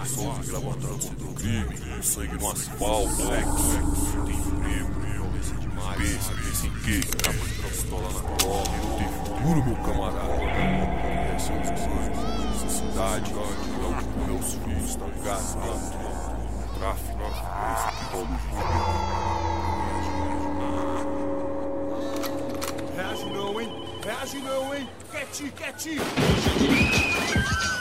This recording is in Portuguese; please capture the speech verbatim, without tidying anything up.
Sou de gravatado do crime, sangue no asfalto, sexo, tem emprego, pensa demais, pensa, pensa em quê? Capa de pistola na cola, não tem futuro, meu camarada. Essa é as coisas, necessidade, não, meus filhos, tá ligado? Tráfico, esse que rouba o Reage não, hein? Reage não, hein? Quietinho, quietinho!